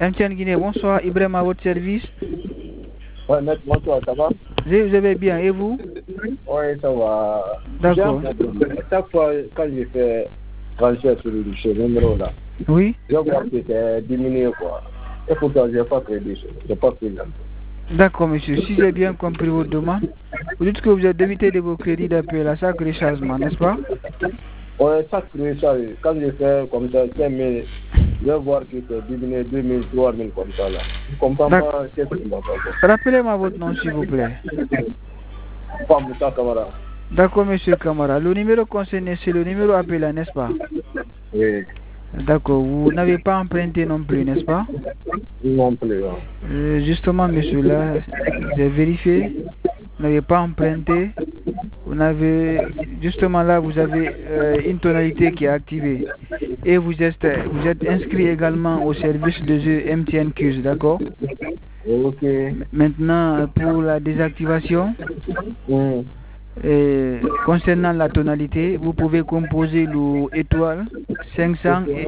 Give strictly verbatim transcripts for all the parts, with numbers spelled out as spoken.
M T N Guinée, bonsoir. Ibrahim à votre service. Ouais, maître, bonsoir, ça va? Je vous vais bien, et vous? Oui, ça va. D'accord. Chaque fois, quand je fais transfert sur ce numéro là, oui, je vois que c'est diminué quoi. Et pourtant, je n'ai pas crédit, je n'ai pas pris. D'accord, monsieur. Si j'ai bien compris votre demande, vous dites que vous êtes débité de vos crédits d'appel à chaque rechargement, n'est-ce pas? Oui, chaque recharge, quand je fais comme ça, cinq mille, je vais voir que c'est diminué deux mille, trois mille comme ça là. Je ne comprends pas ce que c'est. Rappelez-moi votre nom, s'il vous plaît. Pas Moussa Kamara. D'accord, monsieur Kamara. Le numéro concerné, c'est le numéro appelé, n'est-ce pas? Oui. D'accord. Vous n'avez pas emprunté non plus, n'est-ce pas? Non plus. Hein. Euh, justement, monsieur, là, j'ai vérifié. Vous n'avez pas emprunté. Vous n'avez, justement là, vous avez euh, une tonalité qui est activée. Et vous êtes, vous êtes inscrit également au service de jeu M T N Q, d'accord? Ok. Maintenant, pour la désactivation, mm. et concernant la tonalité, vous pouvez composer le étoile cinq cents et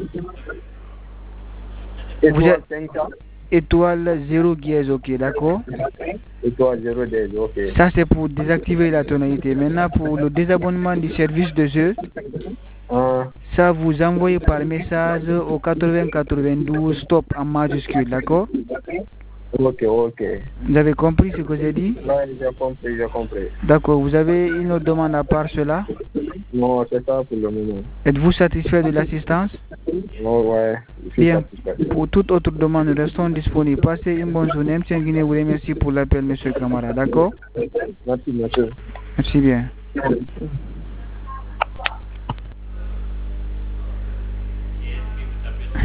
étoile cinq cents étoile zéro dièse, ok, d'accord? Étoile zéro dièse, ok. Ça c'est pour désactiver la tonalité. Maintenant, pour le désabonnement du service de jeu, ah. ça vous envoyez par message au quatre-vingts quatre-vingt-douze stop en majuscule, d'accord? Ok, ok. Vous avez compris ce que j'ai dit? Oui, j'ai compris, j'ai compris. D'accord, vous avez une autre demande à part cela? Non, c'est ça pour le moment. Êtes-vous satisfait de l'assistance? Non, ouais, je suis Bien. satisfait. Pour toute autre demande, nous restons disponibles. Passez une bonne journée. M T N Guinée vous remercie pour l'appel, monsieur Kamara, d'accord? Merci, monsieur. Merci bien.